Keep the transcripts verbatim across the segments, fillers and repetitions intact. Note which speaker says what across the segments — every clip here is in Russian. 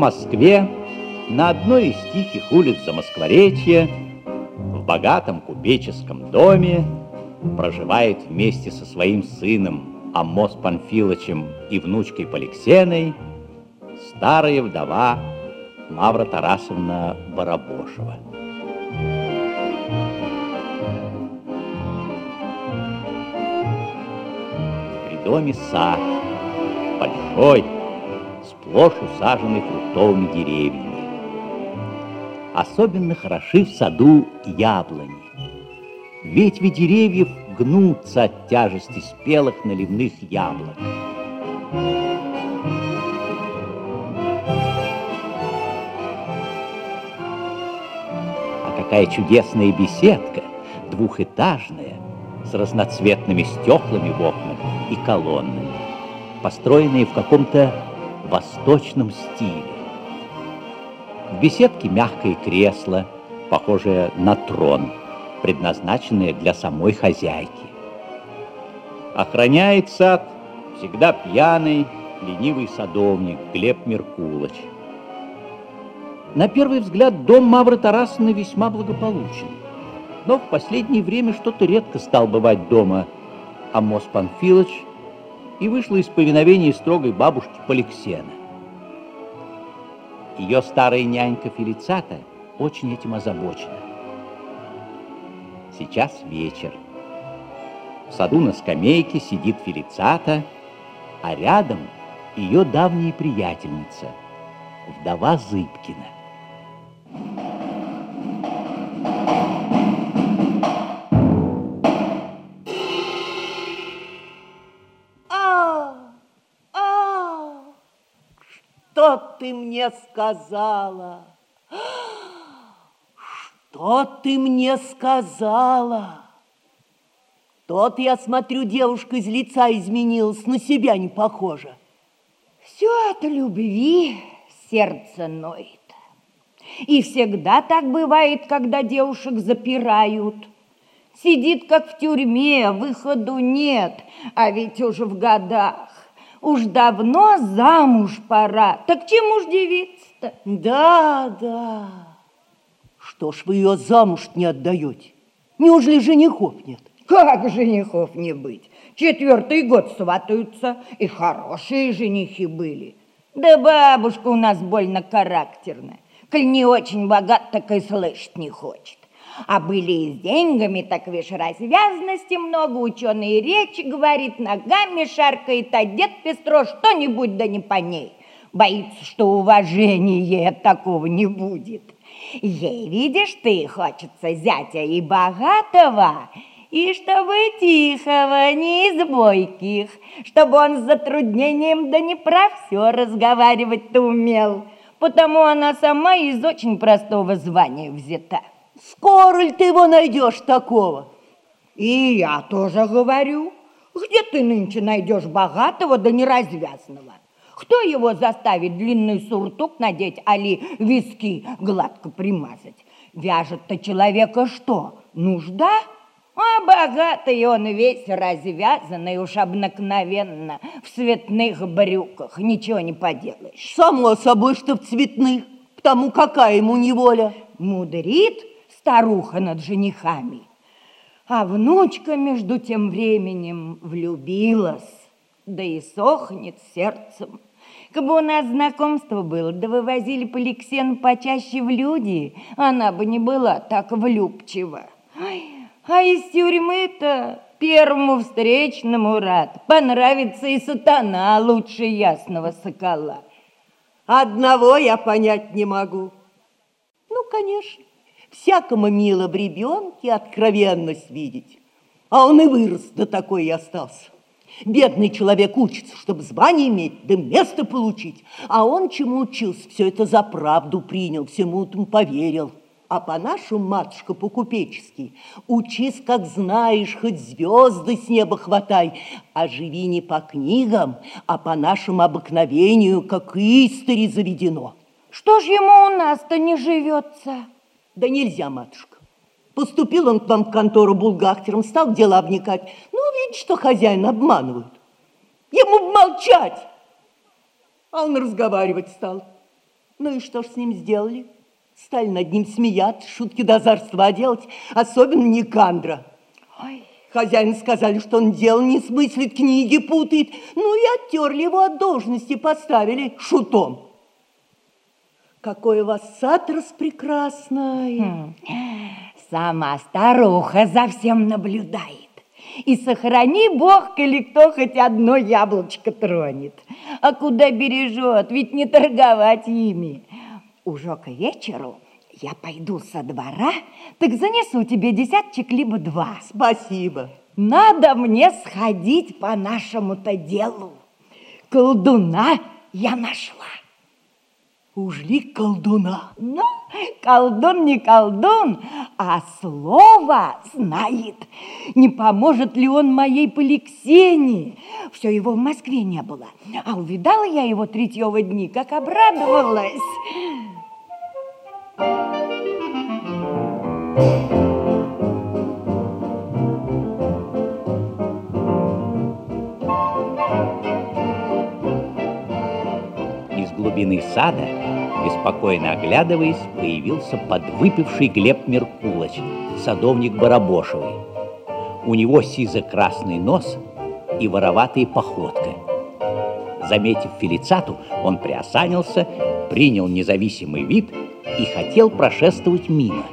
Speaker 1: Москве, на одной из тихих улиц Замоскворечья, в богатом купеческом доме, проживает вместе со своим сыном Аммос Панфилычем и внучкой Поликсеной старая вдова Мавра Тарасовна Барабошева. При доме сад, большой, сплошь усаженный фруктовыми деревьями. Особенно хороши в саду яблони. Ветви деревьев гнутся от тяжести спелых наливных яблок. А какая чудесная беседка, двухэтажная, с разноцветными стеклами в окнах и колоннами, построенные в каком-то восточном стиле. В беседке мягкое кресло, похожее на трон, предназначенное для самой хозяйки. Охраняет сад всегда пьяный, ленивый садовник Глеб Меркулыч. На первый взгляд дом Мавры Тарасовны весьма благополучен, но в последнее время что-то редко стал бывать дома Аммос Панфилыч, и вышла из повиновения строгой бабушки Поликсена. Ее старая нянька Фелицата очень этим озабочена. Сейчас вечер. В саду на скамейке сидит Фелицата, а рядом ее давняя приятельница, вдова Зыбкина.
Speaker 2: Что ты мне сказала? Что ты мне сказала? Тот, я смотрю, девушка из лица изменилась, на себя не похожа.
Speaker 3: Все от любви сердце ноет. И всегда так бывает, когда девушек запирают. Сидит, как в тюрьме, выходу нет, а ведь уже в годах. Уж давно замуж пора. Так чему ж девица-то?
Speaker 2: Да, да. Что ж вы ее замуж не отдаете? Неужели женихов нет?
Speaker 3: Как женихов не быть? Четвертый год сватаются, и хорошие женихи были. Да бабушка у нас больно характерная. Коль не очень богат, так и слышать не хочет. А были и с деньгами, так вишь, развязности много, ученые речи говорит, ногами шаркает, а дед Пестро что-нибудь, да не по ней. Боится, что уважения ей от такого не будет. Ей, видишь ты, хочется зятя и богатого, и чтобы тихого, не из бойких, чтобы он с затруднением да не про все разговаривать-то умел, потому она сама из очень простого звания взята.
Speaker 2: Скоро ли ты его найдешь такого?
Speaker 3: И я тоже говорю. Где ты нынче найдешь богатого да неразвязного? Кто его заставит длинный суртук надеть, али виски гладко примазать? Вяжет-то человека что? Нужда? А богатый он весь развязанный, уж обыкновенно, в цветных брюках. Ничего не поделаешь.
Speaker 2: Само собой, что в цветных. Потому какая ему неволя?
Speaker 3: Мудрит старуха над женихами. А внучка между тем временем влюбилась, да и сохнет сердцем. Как бы у нас знакомство было, да вывозили Поликсену почаще в люди, она бы не была так влюбчива. Ой, а из тюрьмы-то первому встречному рад. Понравится и сатана лучше ясного сокола.
Speaker 2: Одного я понять не могу. Ну, конечно. Всякому мило в ребенке откровенность видеть. А он и вырос, да такой и остался. Бедный человек учится, чтобы звание иметь, да место получить. А он чему учился, все это за правду принял, всему этому поверил. А по-нашему, матушка, по-купечески, учись, как знаешь, хоть звезды с неба хватай, а живи не по книгам, а по нашему обыкновению, как истори заведено.
Speaker 3: Что ж ему у нас-то не живется?
Speaker 2: Да нельзя, матушка. Поступил он к вам в контору бухгалтером, стал в дела вникать. Ну, видишь, что хозяина обманывают. Ему молчать. А он разговаривать стал. Ну и что ж с ним сделали? Стали над ним смеяться, шутки до озорства делать, особенно Никандра.
Speaker 3: Ой.
Speaker 2: Хозяин сказали, что он дело не смыслит, книги путает. Ну и оттерли его от должности, поставили шутом. Какой у вас сад распрекрасный.
Speaker 3: Хм. Сама старуха за всем наблюдает. И сохрани Бог, коли кто хоть одно яблочко тронет. А куда бережет, ведь не торговать ими. Уже к вечеру я пойду со двора, так занесу тебе десятчик либо два.
Speaker 2: Спасибо.
Speaker 3: Надо мне сходить по нашему-то делу. Колдуна я нашла.
Speaker 2: Уж ли колдуна?
Speaker 3: Ну, колдун не колдун, а слово знает. Не поможет ли он моей Поликсене? Все его в Москве не было. А увидала я его третьего дни, как обрадовалась.
Speaker 1: Из глубины сада, беспокойно оглядываясь, появился подвыпивший Глеб Меркулыч, садовник Барабошевый. У него сизо-красный нос и вороватая походка. Заметив Фелицату, он приосанился, принял независимый вид и хотел прошествовать мимо.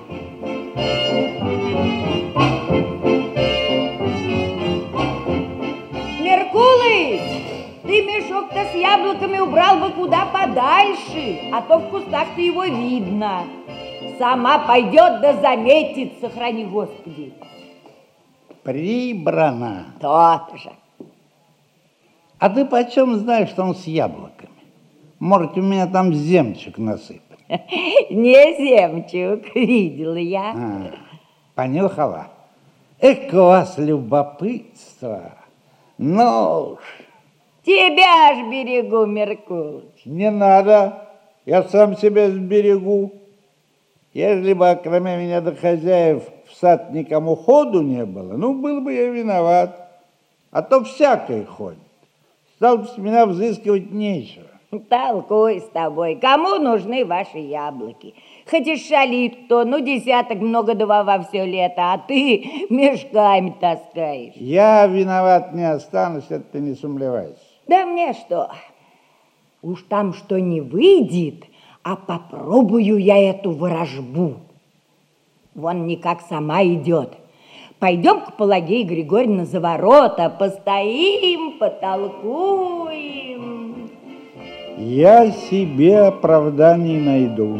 Speaker 3: Меркулыч, ты мешок-то с яблоками убрал бы куда подальше, а то в кустах-то его видно. Сама пойдет да заметит, сохрани Господи.
Speaker 4: Прибрано.
Speaker 3: То-то же.
Speaker 4: А ты почем знаешь, что он с яблоками? Может, у меня там земчик насыпать?
Speaker 3: Не земчук, видела я.
Speaker 4: А, понюхала? Эх, у вас любопытство. Ну уж.
Speaker 3: Тебя ж берегу, Меркулыч.
Speaker 4: Не надо, я сам себя сберегу. Если бы, кроме меня до хозяев, в сад никому ходу не было, ну, был бы я виноват. А то всякой ходит. Стал бы с меня взыскивать нечего.
Speaker 3: Толкуй с тобой, кому нужны ваши яблоки? Хоть и шалит кто, ну, десяток много два во все лето, а ты мешками таскаешь.
Speaker 4: Я виноват не останусь, это ты не сомневайся.
Speaker 3: Да мне что? Уж там что не выйдет, а попробую я эту ворожбу. Вон никак сама идет. Пойдем к Пелагее Григорьевне за ворота, постоим, потолкуем.
Speaker 4: Я себе оправданий найду.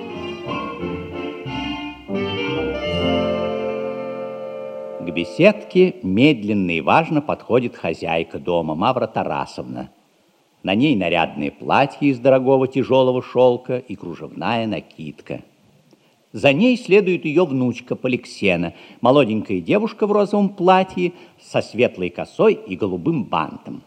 Speaker 1: К беседке медленно и важно подходит хозяйка дома, Мавра Тарасовна. На ней нарядное платье из дорогого тяжелого шелка и кружевная накидка. За ней следует ее внучка Поликсена, молоденькая девушка в розовом платье со светлой косой и голубым бантом.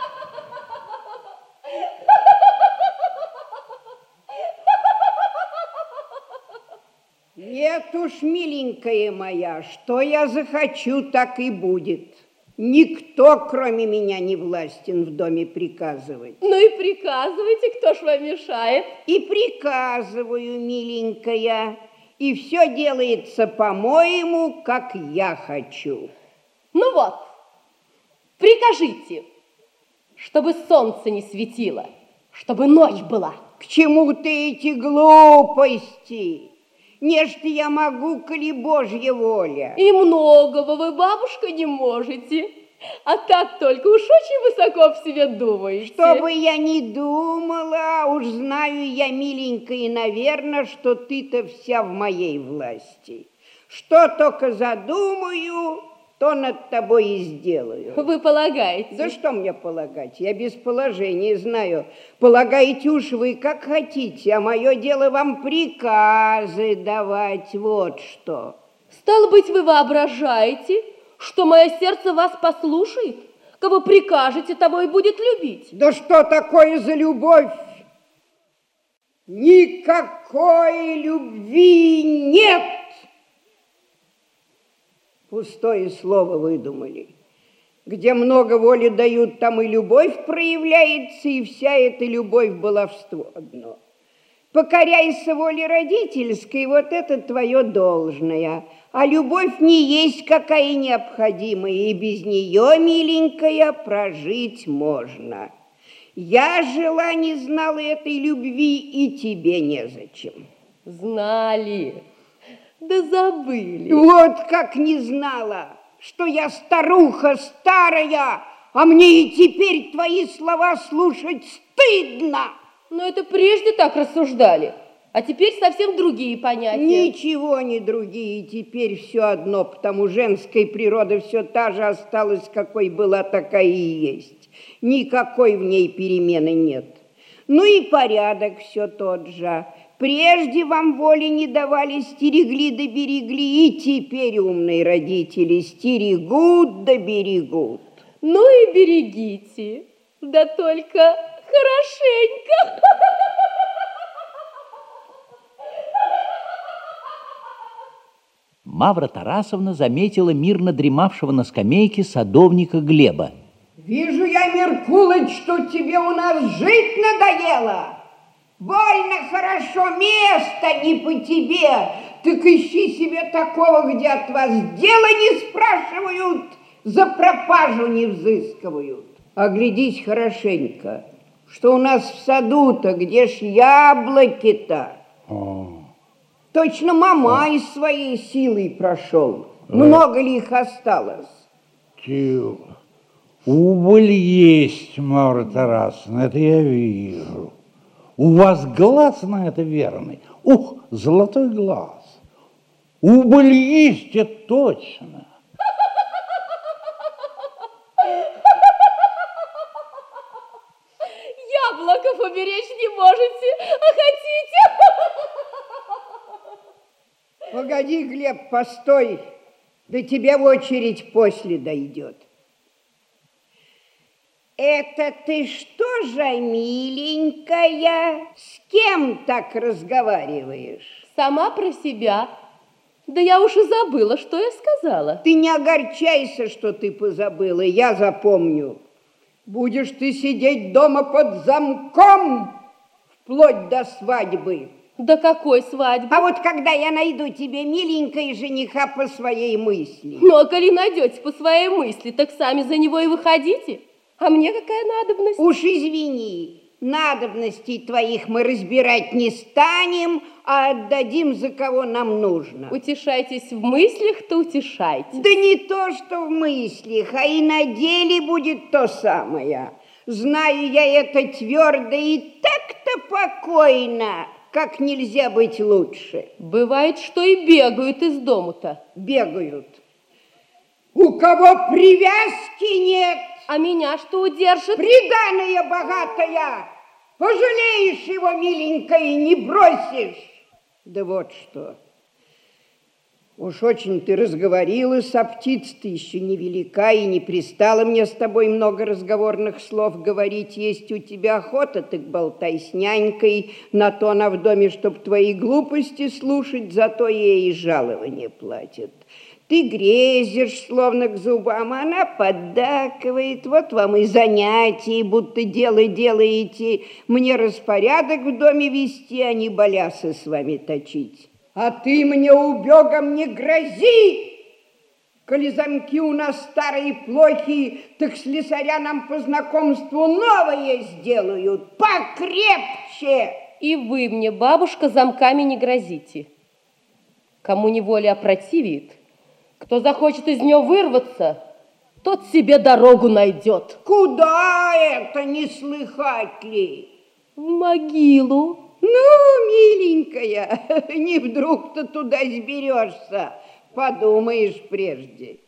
Speaker 5: Нет уж, миленькая моя, что я захочу, так и будет. Никто, кроме меня, не властен в доме приказывать.
Speaker 6: Ну и приказывайте, кто ж вам мешает.
Speaker 5: И приказываю, миленькая, и все делается по-моему, как я хочу.
Speaker 6: Ну вот, прикажите, чтобы солнце не светило, чтобы ночь была.
Speaker 5: К чему ты эти глупости? Нечто я могу, коли Божья воля.
Speaker 6: И многого вы, бабушка, не можете. А так только уж очень высоко в себе думаете.
Speaker 5: Что бы я ни думала, уж знаю я, миленькая, наверное, что ты-то вся в моей власти. Что только задумаю, то над тобой и сделаю.
Speaker 6: Вы полагаете?
Speaker 5: Да что мне полагать? Я без положения знаю. Полагаете уж вы как хотите, а мое дело вам приказы давать, вот что.
Speaker 6: Стало быть, вы воображаете, что мое сердце вас послушает? Кого прикажете, того и будет любить.
Speaker 5: Да что такое за любовь? Никакой любви нет! Пустое слово выдумали. Где много воли дают, там и любовь проявляется, и вся эта любовь баловство одно. Покоряйся воле родительской, вот это твое должное. А любовь не есть какая необходимая, и без нее, миленькая, прожить можно. Я жила, не знала этой любви, и тебе незачем.
Speaker 6: Знали, да забыли.
Speaker 5: Вот как не знала, что я старуха старая, а мне и теперь твои слова слушать стыдно.
Speaker 6: Но это прежде так рассуждали, а теперь совсем другие понятия.
Speaker 5: Ничего не другие, теперь все одно, потому женская природа все та же осталась, какой была, такая и есть. Никакой в ней перемены нет. Ну и порядок все тот же. Прежде вам воли не давали, стерегли да берегли, и теперь умные родители стерегут да берегут.
Speaker 6: Ну и берегите, да только хорошенько.
Speaker 1: Мавра Тарасовна заметила мирно дремавшего на скамейке садовника Глеба.
Speaker 5: Вижу я, Меркулыч, что тебе у нас жить надоело. Больно хорошо, место не по тебе. Так ищи себе такого, где от вас дела не спрашивают, за пропажу не взыскивают. Оглядись хорошенько, что у нас в саду-то, где ж яблоки-то? Точно Мамай своей силой прошел. Много ли их осталось?
Speaker 4: Тихо. Убыль есть, Мавра Тарасовна, это я вижу. У вас глаз на это верный. Ух, золотой глаз. Убыль есть, это точно.
Speaker 6: Яблоков уберечь не можете, а хотите?
Speaker 5: Погоди, Глеб, постой, до тебя в очередь после дойдет. Это ты что же, миленькая, с кем так разговариваешь?
Speaker 6: Сама про себя. Да я уж и забыла, что я сказала.
Speaker 5: Ты не огорчайся, что ты позабыла, я запомню. Будешь ты сидеть дома под замком вплоть до свадьбы.
Speaker 6: До какой свадьбы?
Speaker 5: А вот когда я найду тебе, миленькая, жениха по своей мысли.
Speaker 6: Ну, а коли найдете по своей мысли, так сами за него и выходите. А мне какая надобность?
Speaker 5: Уж извини, надобностей твоих мы разбирать не станем, а отдадим, за кого нам нужно.
Speaker 6: Утешайтесь в мыслях-то утешайтесь.
Speaker 5: Да не то, что в мыслях, а и на деле будет то самое. Знаю я это твердо и так-то покойно, как нельзя быть лучше.
Speaker 6: Бывает, что и бегают из дому-то.
Speaker 5: Бегают. У кого привязки нет,
Speaker 6: а меня что удержит?
Speaker 5: Приданая богатая, пожалеешь его, миленькая, и не бросишь. Да вот что. Уж очень ты разговорилась, а птица-то еще невелика, и не пристала мне с тобой много разговорных слов говорить. Есть у тебя охота, так болтай с нянькой, на то она в доме, чтоб твои глупости слушать, зато ей и жалование платят. Ты грезишь, словно к зубам, она поддакивает. Вот вам и занятия, будто дело делаете. Мне распорядок в доме вести, а не балясы с вами точить. А ты мне убегом не грози! Коли замки у нас старые плохие, так слесаря нам по знакомству новые сделают, покрепче.
Speaker 6: И вы мне, бабушка, замками не грозите. Кому неволя опротивит, кто захочет из нее вырваться, тот себе дорогу найдет.
Speaker 5: Куда это, не слыхать ли?
Speaker 6: В могилу.
Speaker 5: Ну, миленькая, не вдруг ты туда сберешься, подумаешь прежде.